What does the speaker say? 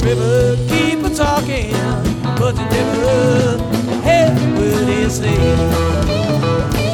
river, keep a talking, but you never heard what they say.